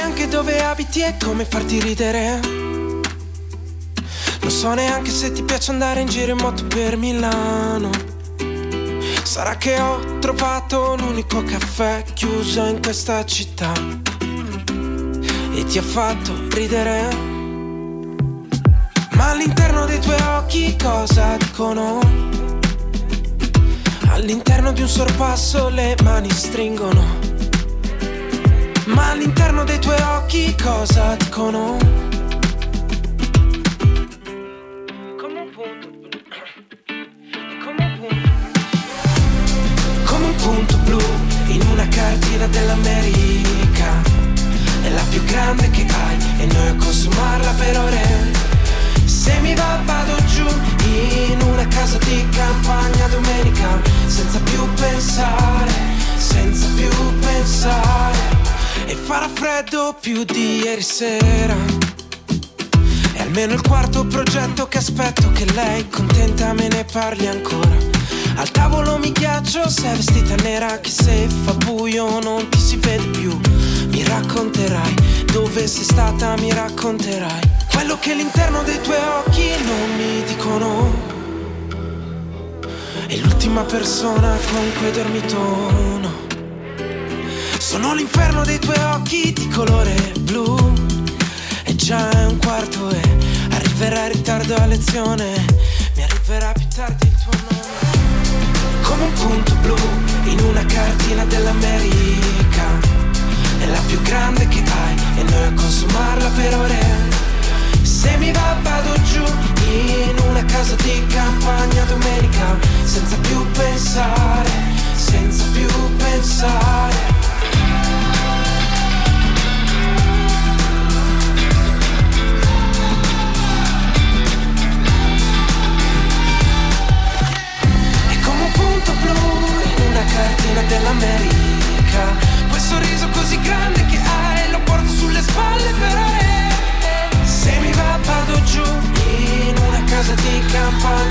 neanche dove abiti e come farti ridere. Non so neanche se ti piace andare in giro in moto per Milano. Sarà che ho trovato l'unico caffè chiuso in questa città e ti ha fatto ridere. Ma all'interno dei tuoi occhi cosa dicono? All'interno di un sorpasso le mani stringono. Ma all'interno dei tuoi occhi cosa dicono? Come un punto blu. Come un punto blu in una cartina dell'America. È la più grande che hai e noi a consumarla per ore. Se mi va vado giù in una casa di campagna domenica, senza più pensare, senza più pensare. E farà freddo più di ieri sera. È almeno il quarto progetto che aspetto che lei contenta me ne parli ancora. Al tavolo mi ghiaccio, sei vestita nera che se fa buio non ti si vede più. Mi racconterai dove sei stata, mi racconterai quello che l'interno dei tuoi occhi non mi dicono. È l'ultima persona con cui hai dormito, no. Sono l'inferno dei tuoi occhi di colore blu. E già è un quarto e arriverai in ritardo a lezione. Mi arriverà più tardi il tuo nome. Come un punto blu in una cartina dell'America. È la più grande che hai e noi a consumarla per ore. Se mi va vado giù in una casa di campagna domenica, senza più pensare, senza più pensare. È come un punto blu in una cartina dell'America. Quel sorriso così grande che hai lo porto sulle spalle per ore. Se mi va vado giù in una casa di campagna